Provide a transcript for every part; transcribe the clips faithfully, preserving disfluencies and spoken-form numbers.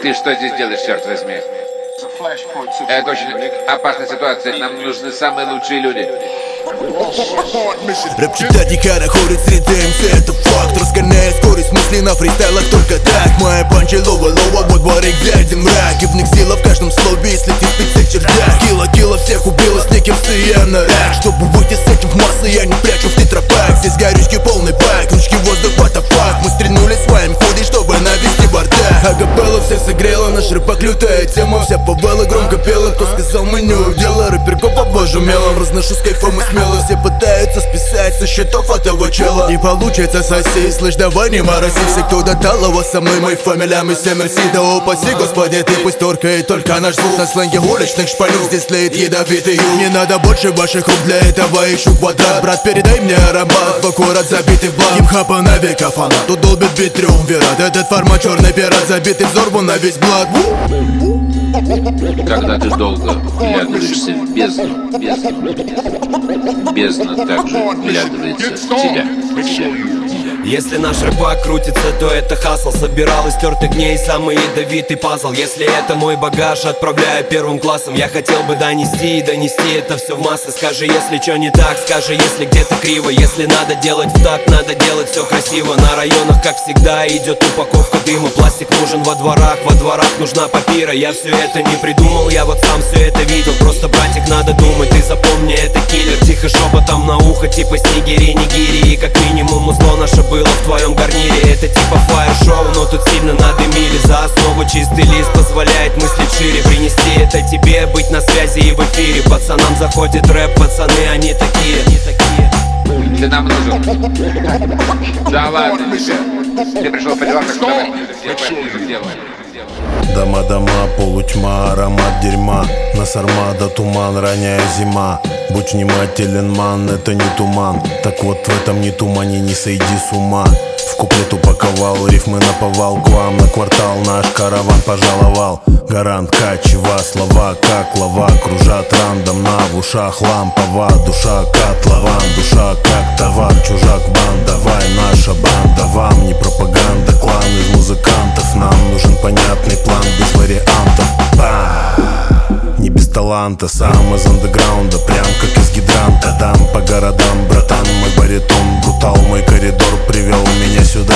Ты что здесь делаешь, черт возьми? Это очень опасная ситуация. Нам нужны самые лучшие люди. Рэп читать не находит среди МС, это факт. Разгоняя скорость мысли на фристайлах только так. Моя панчи лова, лова, мой дворик грязен мрак. Гибных сила в каждом слове, если ты спит чердак. Кило, кило всех убила с неким я на рак. Чтобы выйти с этим в массы, я не прячу в тетрапак. Здесь горючки полный бак, ручки воздух, what the fuck. Мы стрельнули с вами ходи, чтобы навести бардак. Акапелла всех согрела, наш рэпак лютая тема. Вся повела, громко пела, кто сказал мы не удела. Рэперку по божу мелом, разношу с кайфом и смело. Все пытаются списать со счетов этого чела. Не получится соси, слышь, давай не мороси. Все, кто до талого со мной, мой фамилия, мы семь эр си. Да упаси, господи, ты пусть торкает только наш звук. На сленге уличных шпалюк здесь тлеет ядовитый юг. Не надо больше ваших рук, для этого ищу квадрат. Брат, передай мне аромат, в аккурат забитый в блок. Хип-хапа на века фанат, тут долбит бит триумвират. Этот формат черный пират, забитый взорву на весь блат. Когда ты долго вглядываешься в бездну, бездна, бездна также вглядывается в тебя, в тебя. Если наш рэпак крутится, то это хасл. Собирал из тертых дней самый ядовитый пазл. Если это мой багаж, отправляю первым классом. Я хотел бы донести и донести это все в массы. Скажи, если что не так, скажи, если где-то криво. Если надо делать в такт, надо делать все красиво. На районах, как всегда, идет упаковка дыма. Пластик нужен во дворах, во дворах нужна папира. Я все это не придумал, я вот сам все это видел. Просто, братик, надо думать, ты запомни, это киллер. Тихо шепотом на ухо, типа снегири, нигири. И как минимум узло наше было в твоем гарнире. Это типа фаер-шоу, но тут сильно надымили. За основу чистый лист позволяет мыслить шире. Принести это тебе, быть на связи и в эфире. Пацанам заходит рэп, пацаны, они такие, они такие. Ты нам нужен. Да ладно, ты пришел по делам, так что давай ближе, делай. Дома, дома, полутьма, аромат дерьма. Нас армада, туман, роняя зима. Будь внимателен, ман, это не туман. Так вот в этом не тумане не сойди с ума. В куплет упаковал, рифмы наповал. К вам на квартал наш караван пожаловал. Гарант, качева, слова как лава. Кружат рандомно, в ушах лампова. Душа котлован, душа как товар. Чужак бан, давай наша банда. Вам не пропаганда, клан из музыкантов. Нам нужен понятный план без вариантов. Бам! Не без таланта, сам из андеграунда. Прям как из гидранта. Дам по городам, братан, мой баритон. Брутал, мой коридор привел меня сюда.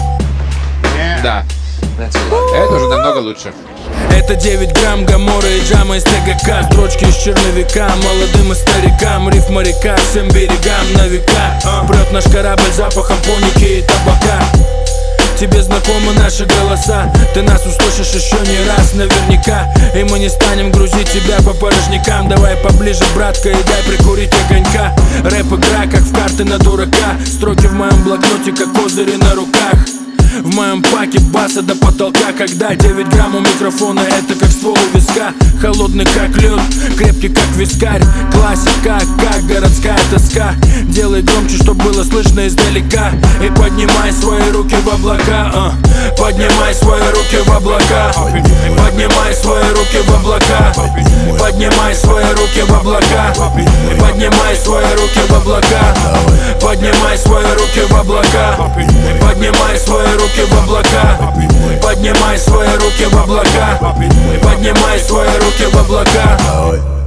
Да, это уже намного лучше. Это девять грамм гамора и джама из ТГК. Строчки из черновика, молодым и старикам. Риф моряка, всем берегам на века. Прет наш корабль запахом поники и табака. Тебе знакомы наши голоса. Ты нас услышишь еще не раз наверняка. И мы не станем грузить тебя по порожнякам. Давай поближе, братка, и дай прикурить огонька. Рэп-игра, как в карты на дурака. Строки в моем блокноте, как козыри на руках. В моем паке баса до потолка. Когда девять грамм у микрофона, это как ствол у виска. Холодный как лед, крепкий как вискарь. Классика, как городская тоска. Делай громче, чтоб было слышно издалека. И поднимай свои руки в облака, uh. Поднимай свои руки в облака. Поднимай свои руки в облака. Поднимай свои руки в облака. Поднимай свои руки в облака. Поднимай свои руки в облака. Поднимай свои руки в облака. Поднимай свои руки в облака. Поднимай свои руки в облака.